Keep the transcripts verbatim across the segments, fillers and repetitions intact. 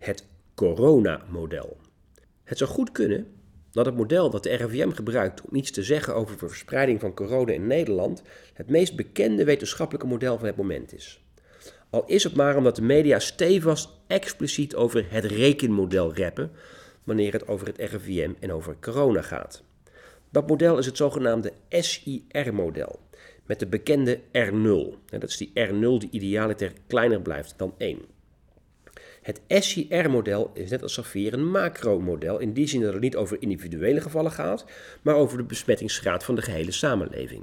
het coronamodel. Het zou goed kunnen dat het model dat de R I V M gebruikt om iets te zeggen over de verspreiding van corona in Nederland het meest bekende wetenschappelijke model van het moment is. Al is het maar omdat de media stevast expliciet over het rekenmodel rappen wanneer het over het R I V M en over corona gaat. Dat model is het zogenaamde S I R-model, met de bekende R nul. Dat is die R nul die idealiter kleiner blijft dan één. Het S I R-model is net als SAFIR een macromodel, in die zin dat het niet over individuele gevallen gaat, maar over de besmettingsgraad van de gehele samenleving.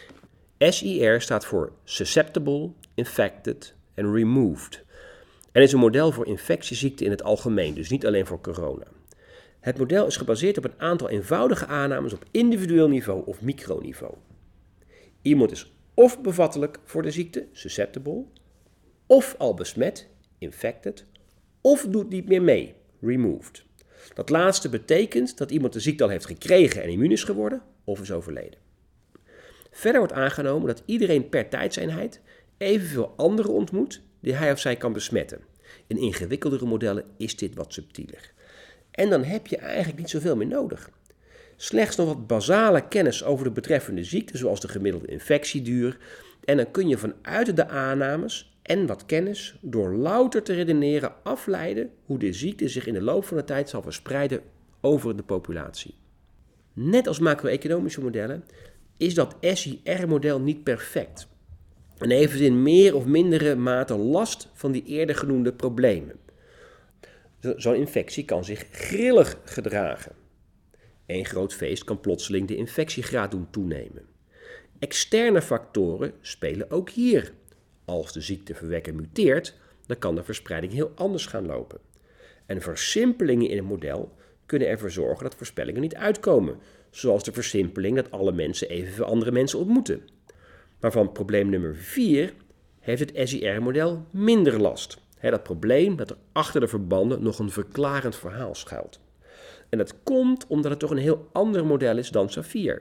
S I R staat voor Susceptible, Infected en Removed. En is een model voor infectieziekten in het algemeen, dus niet alleen voor corona. Het model is gebaseerd op een aantal eenvoudige aannames op individueel niveau of microniveau. Iemand is of bevattelijk voor de ziekte, susceptible, of al besmet, infected, of doet niet meer mee, removed. Dat laatste betekent dat iemand de ziekte al heeft gekregen en immuun is geworden, of is overleden. Verder wordt aangenomen dat iedereen per tijdseenheid evenveel anderen ontmoet die hij of zij kan besmetten. In ingewikkeldere modellen is dit wat subtieler. En dan heb je eigenlijk niet zoveel meer nodig. Slechts nog wat basale kennis over de betreffende ziekte, zoals de gemiddelde infectieduur. En dan kun je vanuit de aannames en wat kennis door louter te redeneren afleiden hoe de ziekte zich in de loop van de tijd zal verspreiden over de populatie. Net als macro-economische modellen is dat S I R-model niet perfect. En heeft in meer of mindere mate last van die eerder genoemde problemen. Zo'n infectie kan zich grillig gedragen. Eén groot feest kan plotseling de infectiegraad doen toenemen. Externe factoren spelen ook hier. Als de ziekteverwekker muteert, dan kan de verspreiding heel anders gaan lopen. En versimpelingen in het model kunnen ervoor zorgen dat voorspellingen niet uitkomen. Zoals de versimpeling dat alle mensen evenveel andere mensen ontmoeten. Maar van probleem nummer vier heeft het S I R-model minder last. He, dat probleem dat er achter de verbanden nog een verklarend verhaal schuilt. En dat komt omdat het toch een heel ander model is dan SAFIR.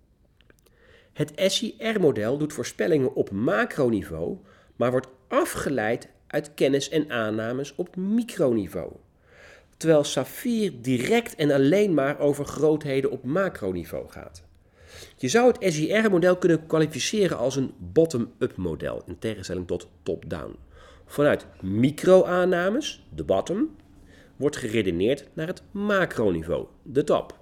Het S I R-model doet voorspellingen op macroniveau, maar wordt afgeleid uit kennis en aannames op microniveau. Terwijl SAFIR direct en alleen maar over grootheden op macroniveau gaat. Je zou het S I R-model kunnen kwalificeren als een bottom-up model, in tegenstelling tot top-down. Vanuit micro-aannames, de bottom, wordt geredeneerd naar het macroniveau, de top.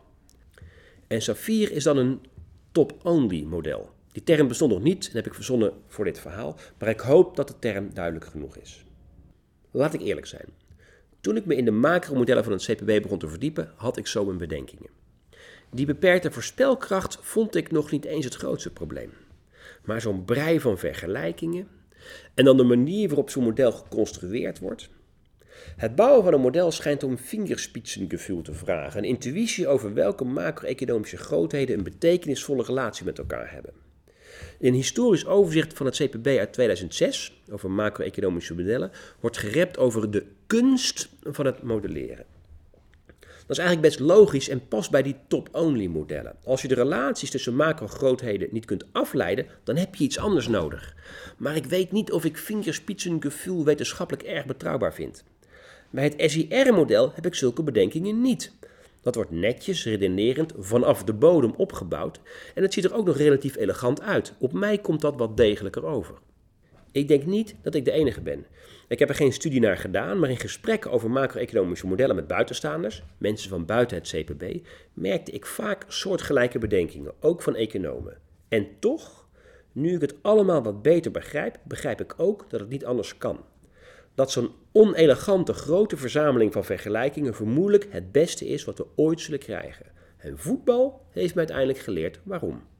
En SAFIR is dan een top-only model. Die term bestond nog niet en heb ik verzonnen voor dit verhaal, maar ik hoop dat de term duidelijk genoeg is. Laat ik eerlijk zijn. Toen ik me in de macromodellen van het C P B begon te verdiepen, had ik zo mijn bedenkingen. Die beperkte voorspelkracht vond ik nog niet eens het grootste probleem. Maar zo'n brei van vergelijkingen en dan de manier waarop zo'n model geconstrueerd wordt. Het bouwen van een model schijnt om vingerspitsengevoel te vragen, een intuïtie over welke macro-economische grootheden een betekenisvolle relatie met elkaar hebben. In een historisch overzicht van het C P B uit tweeduizend zes, over macro-economische modellen, wordt gerept over de kunst van het modelleren. Dat is eigenlijk best logisch en past bij die top-only modellen. Als je de relaties tussen macro-grootheden niet kunt afleiden, dan heb je iets anders nodig. Maar ik weet niet of ik vingerspitsengevoel wetenschappelijk erg betrouwbaar vind. Bij het S I R-model heb ik zulke bedenkingen niet. Dat wordt netjes, redenerend, vanaf de bodem opgebouwd en het ziet er ook nog relatief elegant uit. Op mij komt dat wat degelijker over. Ik denk niet dat ik de enige ben. Ik heb er geen studie naar gedaan, maar in gesprekken over macro-economische modellen met buitenstaanders, mensen van buiten het C P B, merkte ik vaak soortgelijke bedenkingen, ook van economen. En toch, nu ik het allemaal wat beter begrijp, begrijp ik ook dat het niet anders kan. Dat zo'n onelegante grote verzameling van vergelijkingen vermoedelijk het beste is wat we ooit zullen krijgen. En voetbal heeft mij uiteindelijk geleerd waarom.